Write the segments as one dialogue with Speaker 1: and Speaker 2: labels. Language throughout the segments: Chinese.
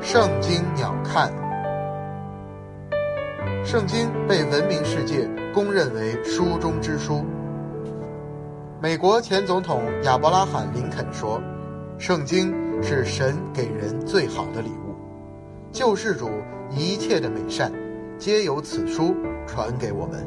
Speaker 1: 圣经鸟瞰。圣经被文明世界公认为书中之书。美国前总统亚伯拉罕·林肯说，圣经是神给人最好的礼物，救世主一切的美善皆由此书传给我们。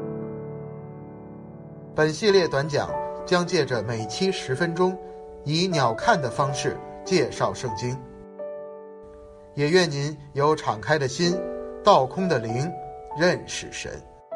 Speaker 1: 本系列短讲将借着每期10分钟，以鸟瞰的方式介绍圣经。也愿您有敞开的心，倒空的灵，认识神。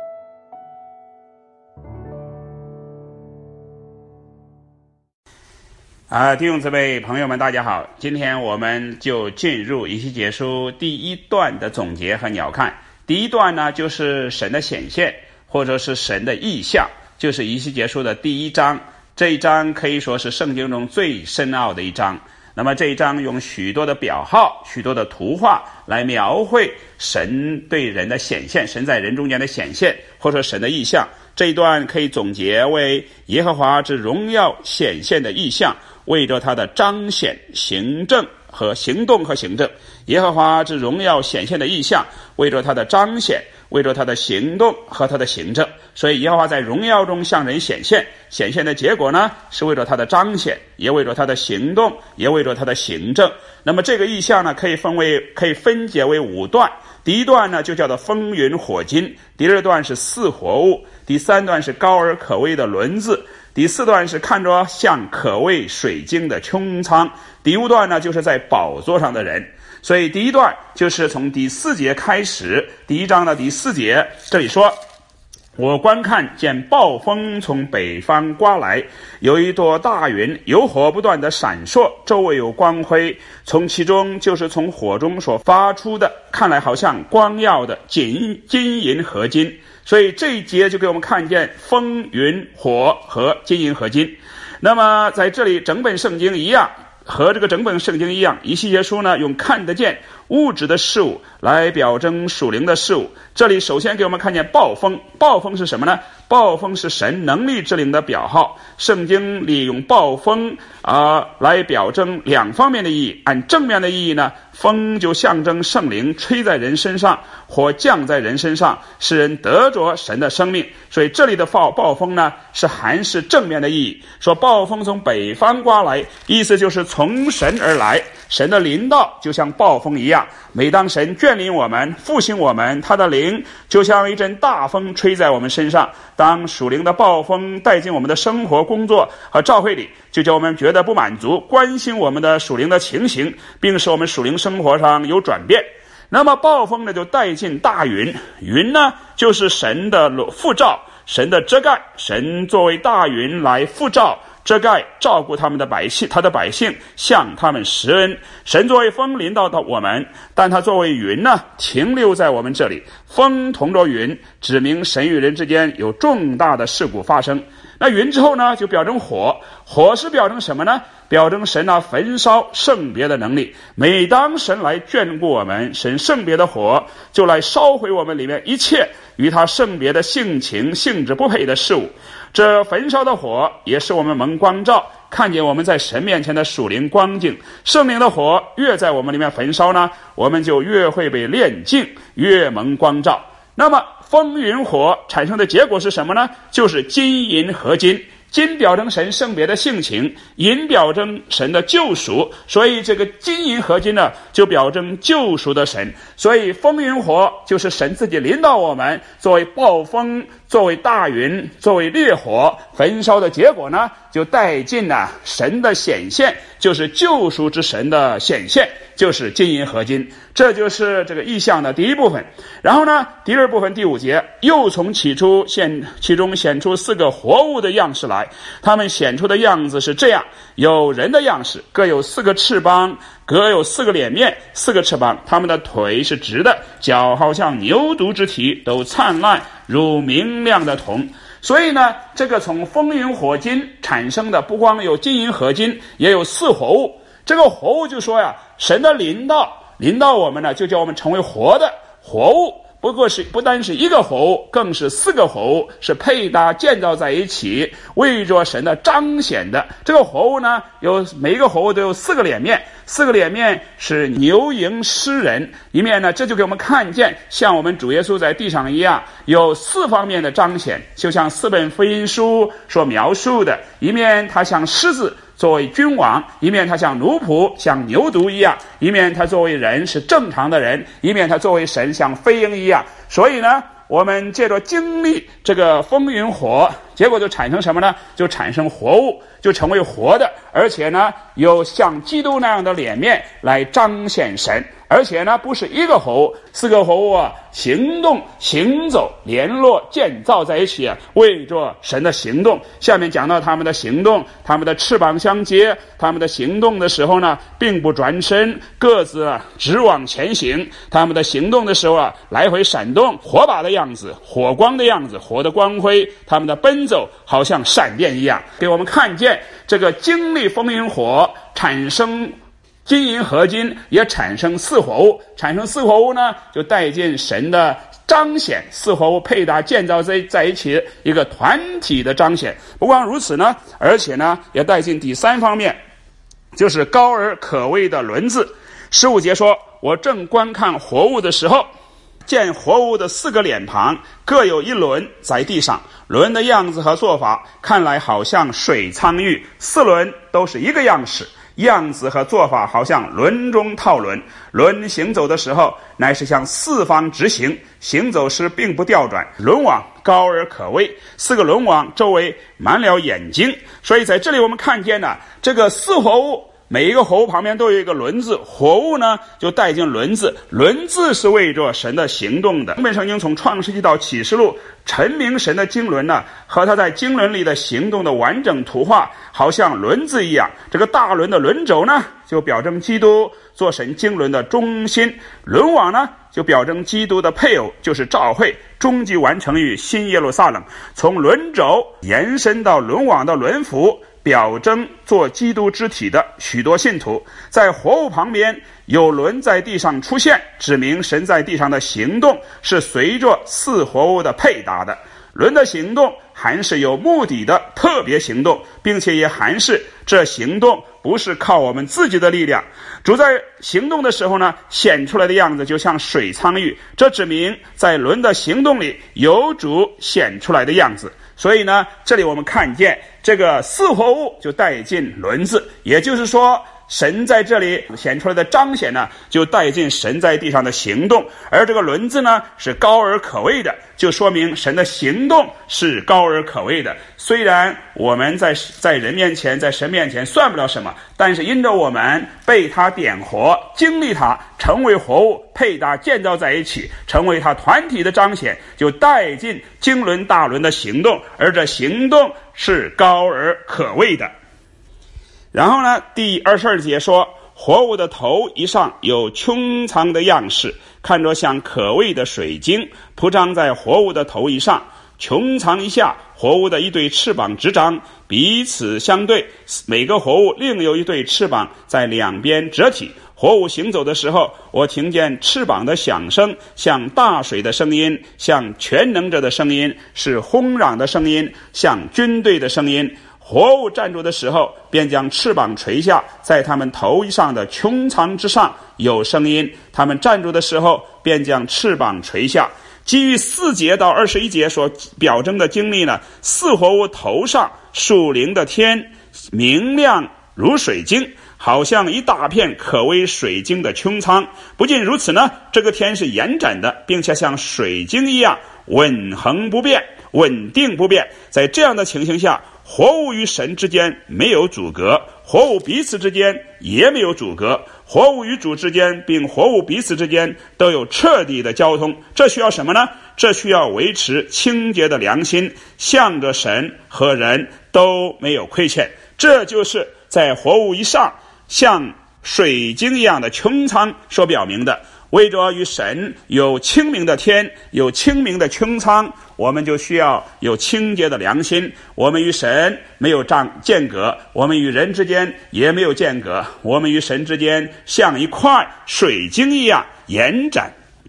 Speaker 2: 弟兄姊妹朋友们大家好，今天我们就进入以西结书第一段的总结和鸟瞰。第一段呢，就是神的显现，或者是神的意象，就是以西结书的第一章。这一章可以说是圣经中最深奥的一章。那么这一章用许多的表号，许多的图画来描绘神对人的显现，神在人中间的显现，或者神的意象。这一段可以总结为耶和华之荣耀显现的意象，为着他的彰显、行动和行政。耶和华之荣耀显现的意象，为着他的彰显，为着他的行动和他的行政。所以耶和华在荣耀中向人显现，显现的结果呢，是为着他的彰显，也为着他的行动，也为着他的行政。那么这个意象呢，可以分解为5段。第一段呢，就叫做风云火金；第二段是4活物；第3段是高而可畏的轮子；第4段是看着像可畏水晶的穹苍；第5段呢，就是在宝座上的人。所以第一段就是从第4节开始，第一章的第4节，这里说，我观看见暴风从北方刮来，有一朵大云，有火不断的闪烁，周围有光辉，从其中就是从火中所发出的，看来好像光耀的金银合金。所以这一节就给我们看见风云火和金银合金。那么在这里整本圣经一样，和这个整本圣经一样，以西结书呢用看得见物质的事物来表征属灵的事物。这里首先给我们看见暴风。暴风是什么呢？暴风是神能力之灵的表号。圣经里用暴风来表征2方面的意义。按正面的意义呢，风就象征圣灵吹在人身上，火降在人身上，使人得着神的生命。所以这里的暴风呢，是含是正面的意义。说暴风从北方刮来，意思就是从神而来，神的临到就像暴风一样。每当神眷临我们，复兴我们，他的灵就像一阵大风吹在我们身上。当属灵的暴风带进我们的生活、工作和教会里，就叫我们觉得不满足，关心我们的属灵的情形，并使我们属灵生活上有转变。那么暴风呢，就带进大云。云呢，就是神的覆罩，神的遮盖。神作为大云来覆罩、遮盖、照顾他的百姓，向他们施恩。神作为风临到我们，但他作为云呢，停留在我们这里。风同着云，指明神与人之间有重大的事故发生。那云之后呢，就表征火。火是表征什么呢？表征神焚烧圣别的能力。每当神来眷顾我们，神圣别的火就来烧毁我们里面一切与他圣别的性情、性质不配的事物。这焚烧的火也是我们蒙光照，看见我们在神面前的属灵光景。圣灵的火越在我们里面焚烧呢，我们就越会被炼净，越蒙光照。那么风云火产生的结果是什么呢？就是金银合金。金表征神圣别的性情，银表征神的救赎，所以这个金银合金呢，就表征救赎的神。所以风云火就是神自己临到我们，作为暴风，作为大云，作为烈火焚烧的结果呢，就带进神的显现，就是救赎之神的显现，就是金银合金。这就是这个意象的第一部分。然后呢，第二部分第5节，又从其中显出4个活物的样式来。他们显出的样子是这样：有人的样式，各有4个翅膀，各有4个脸面，4个翅膀，他们的腿是直的，脚好像牛犊之蹄，都灿烂如明亮的铜。所以呢，这个从风云火金产生的，不光有金银合金，也有4活物。这个活物就说神的临到我们呢，就叫我们成为活的活物， 不单是一个活物，更是4个活物，是配搭建造在一起，为着神的彰显的。这个活物呢，每一个活物都有4个脸面，4个脸面是牛迎诗人一面呢，这就给我们看见像我们主耶稣在地上一样，有4方面的彰显，就像4本福音书所描述的，一面他像狮子作为君王，一面他像奴仆像牛犊一样，一面他作为人是正常的人，一面他作为神像飞鹰一样。所以呢，我们借着经历这个风云火，结果就产生什么呢？就产生活物，就成为活的，而且呢有像基督那样的脸面来彰显神。而且呢，不是一个活物，4个活物行动、行走、联络、建造在一起为着神的行动。下面讲到他们的行动，他们的翅膀相接，他们的行动的时候呢，并不转身，各自直往前行。他们的行动的时候来回闪动，火把的样子，火光的样子，火的光辉。他们的奔走好像闪电一样，给我们看见这个经历风云火，产生金银合金，也产生4活物。产生4活物呢，就带进神的彰显，4活物配搭建造在一起一个团体的彰显。不光如此呢，而且呢也带进第3方面，就是高而可畏的轮子。15节说，我正观看活物的时候，见活物的4个脸庞各有一轮在地上，轮的样子和做法看来好像水苍玉，4轮都是一个样式，样子和做法好像轮中套轮。轮行走的时候乃是向4方直行，行走时并不调转，轮网高而可畏，4个轮网周围满了眼睛。所以在这里我们看见呢，这个4活物每一个活物旁边都有一个轮子，活物呢就带进轮子，轮子是为着神的行动的。本圣经从创世纪到启示录，陈明神的经纶呢和他在经纶里的行动的完整图画，好像轮子一样。这个大轮的轮轴呢，就表征基督做神经纶的中心，轮网呢就表征基督的配偶，就是教会，终极完成于新耶路撒冷。从轮轴延伸到轮网的轮幅，表征做基督肢体的许多信徒。在活物旁边有轮在地上出现，指明神在地上的行动是随着4活物的配搭的。轮的行动还是有目的的特别行动，并且也还是这行动不是靠我们自己的力量。主在行动的时候呢，显出来的样子就像水苍玉，这指明在轮的行动里有主显出来的样子。所以呢，这里我们看见这个4活物就带进轮子，也就是说神在这里显出来的彰显呢，就带进神在地上的行动。而这个轮子呢是高而可畏的，就说明神的行动是高而可畏的。虽然我们在人面前，在神面前算不了什么，但是因着我们被他点活，经历他，成为活物，配搭建造在一起，成为他团体的彰显，就带进经纶大轮的行动，而这行动是高而可畏的。然后呢，第22节说，活物的头以上有穹苍的样式，看着像可畏的水晶，铺张在活物的头以上。穹苍以下，活物的一对翅膀直张，彼此相对，每个活物另有一对翅膀在两边折体。活物行走的时候，我听见翅膀的响声，像大水的声音，像全能者的声音，是轰嚷的声音，像军队的声音。活物站住的时候，便将翅膀垂下，在他们头上的穹苍之上有声音。他们站住的时候，便将翅膀垂下。基于4节到21节所表征的经历呢，4活物头上属灵的天明亮如水晶，好像一大片可为水晶的穹苍。不仅如此呢，这个天是延展的，并且像水晶一样稳恒不变，稳定不变。在这样的情形下，活物与神之间没有阻隔，活物彼此之间也没有阻隔，活物与主之间并活物彼此之间都有彻底的交通。这需要什么呢？这需要维持清洁的良心，向着神和人都没有亏欠。这就是在活物以上像水晶一样的穹苍所表明的。为着与神有清明的天，有清明的穹苍，我们就需要有清洁的良心。我们与神没有间隔，我们与人之间也没有间隔，我们与神之间像一块水晶一样延展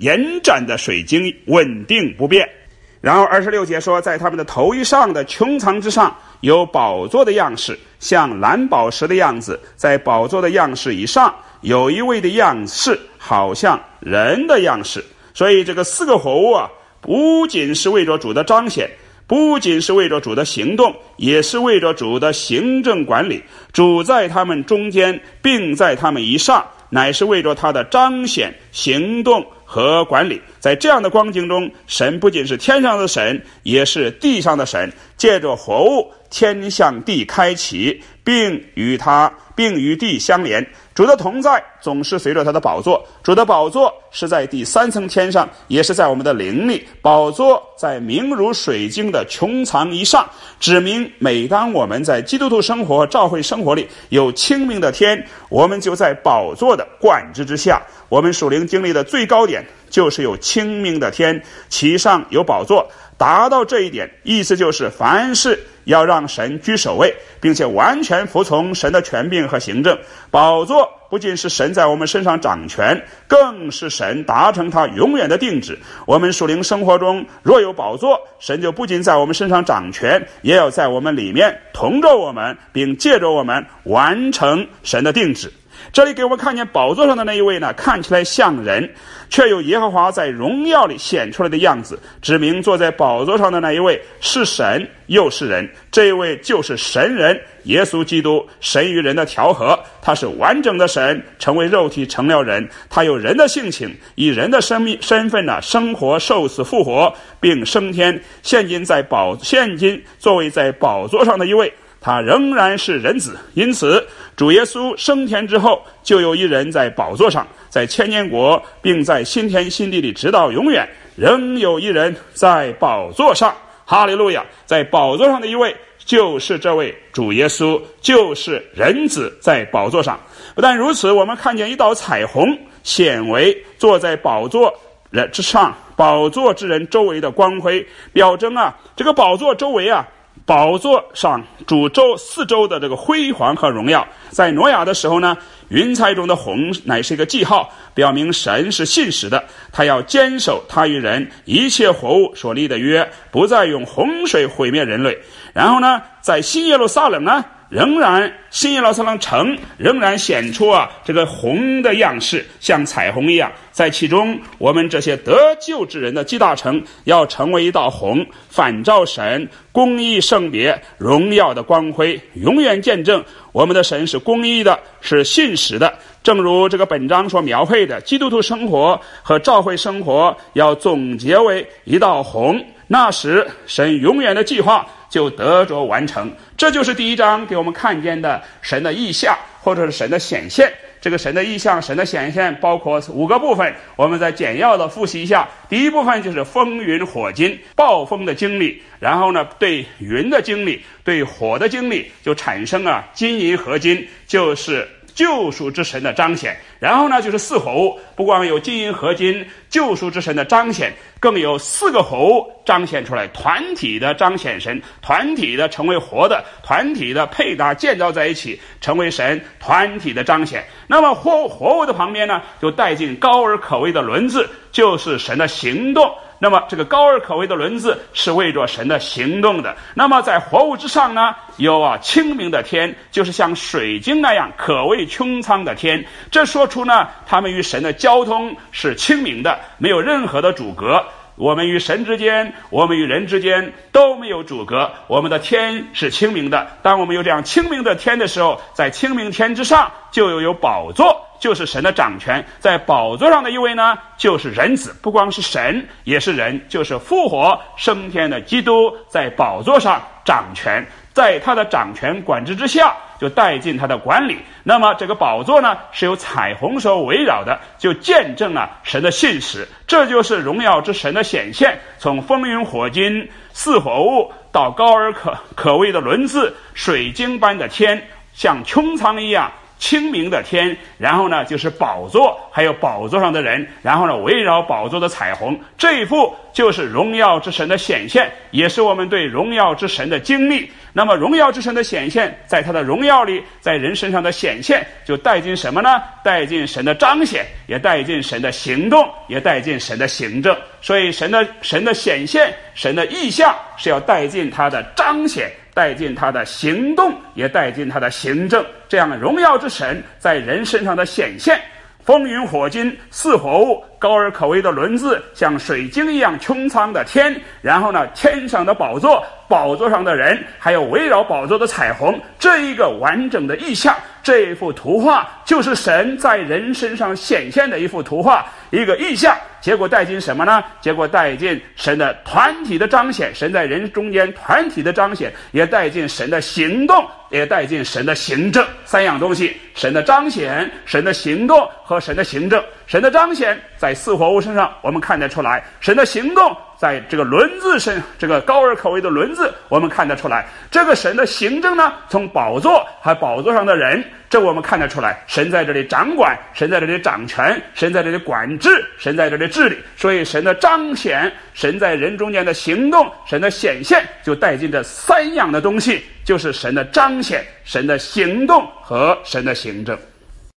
Speaker 2: 延展的水晶，稳定不变。然后26节说，在他们的头衣上的穹苍之上有宝座的样式，像蓝宝石的样子，在宝座的样式以上有一位的样式，好像人的样式。所以这个4个活物啊，不仅是为着主的彰显，不仅是为着主的行动，也是为着主的行政管理。主在他们中间，并在他们以上，乃是为着他的彰显、行动和管理。在这样的光景中，神不仅是天上的神，也是地上的神，借着活物天向地开启，并与地相连。主的同在总是随着他的宝座，主的宝座是在第3层天上，也是在我们的灵里。宝座在明如水晶的穹苍以上，指明每当我们在基督徒生活、教会生活里有清明的天，我们就在宝座的管制之下。我们属灵经历的最高点就是有清明的天，其上有宝座。达到这一点，意思就是凡事要让神居首位，并且完全服从神的权柄和行政。宝座不仅是神在我们身上掌权，更是神达成他永远的定旨。我们属灵生活中若有宝座，神就不仅在我们身上掌权，也要在我们里面同着我们，并借着我们完成神的定旨。这里给我们看见宝座上的那一位呢，看起来像人，却有耶和华在荣耀里显出来的样子，指明坐在宝座上的那一位是神又是人。这一位就是神人耶稣基督，神与人的调和。他是完整的神，成为肉体成了人，他有人的性情，以人的身份呢，生活、受死、复活，并升天。现今作为在宝座上的一位，他仍然是人子。因此主耶稣升天之后，就有一人在宝座上，在千年国，并在新天新地里直到永远，仍有一人在宝座上。哈利路亚！在宝座上的一位就是这位主耶稣，就是人子在宝座上。不但如此，我们看见一道彩虹显为坐在宝座之上，宝座之人周围的光辉，表征这个宝座周围宝座上主四周的这个辉煌和荣耀。在挪亚的时候呢，云彩中的红乃是一个记号，表明神是信实的，他要坚守他与人一切活物所立的约，不再用洪水毁灭人类。然后呢，在新耶路撒冷呢，新耶路撒冷城仍然显出这个红的样式，像彩虹一样。在其中，我们这些得救之人的基大城要成为一道红，反照神公义圣别荣耀的光辉，永远见证我们的神是公义的，是信实的。正如这个本章所描绘的，基督徒生活和教会生活要总结为一道红，那时神永远的计划就得着完成。这就是第1章给我们看见的神的意象，或者是神的显现。这个神的意象、神的显现包括5个部分，我们再简要的复习一下。第一部分就是风云火金，暴风的经历，然后呢，对云的经历，对火的经历，就产生金银合金，就是救赎之神的彰显。然后呢，就是4活物，不光有金银合金救赎之神的彰显，更有4个活物彰显出来，团体的彰显神，团体的成为活的，团体的配搭建造在一起，成为神团体的彰显。那么活物的旁边呢，就带进高而可畏的轮子，就是神的行动。那么这个高而可畏的轮子是为着神的行动的。那么在活物之上呢，有清明的天，就是像水晶那样可畏穹苍的天。这说出呢，他们与神的交通是清明的，没有任何的阻隔。我们与神之间，我们与人之间都没有阻隔，我们的天是清明的。当我们有这样清明的天的时候，在清明天之上就有宝座，就是神的掌权。在宝座上的一位呢，就是人子，不光是神也是人，就是复活升天的基督，在宝座上掌权，在他的掌权管制之下，就带进他的管理。那么这个宝座呢，是由彩虹所围绕的，就见证了神的信实。这就是荣耀之神的显现，从风云火金4活物到高而可畏的轮子，水晶般的天，像穹苍一样清明的天，然后呢就是宝座，还有宝座上的人，然后呢围绕宝座的彩虹。这一幅就是荣耀之神的显现，也是我们对荣耀之神的经历。那么荣耀之神的显现，在他的荣耀里，在人身上的显现，就带进什么呢？带进神的彰显，也带进神的行动，也带进神的行政。所以神的显现，神的意象是要带进他的彰显，带进他的行动，也带进他的行政。这样荣耀之神在人身上的显现，风云火金四活物，高而可畏的轮子，像水晶一样穹苍的天，然后呢天上的宝座，宝座上的人，还有围绕宝座的彩虹，这一个完整的意象，这一幅图画就是神在人身上显现的一幅图画，一个意象。结果带进什么呢？结果带进神的团体的彰显，神在人中间团体的彰显，也带进神的行动，也带进神的行政。三样东西，神的彰显，神的行动和神的行政。神的彰显在四活物身上我们看得出来，神的行动在这个轮子身，这个高而可畏的轮子我们看得出来，这个神的行政呢，从宝座还宝座上的人，这我们看得出来，神在这里掌管，神在这里掌权，神在这里管制，神在这里治理。所以神的彰显，神在人中间的行动，神的显现，就带进这三样的东西，就是神的彰显，神的行动和神的行政。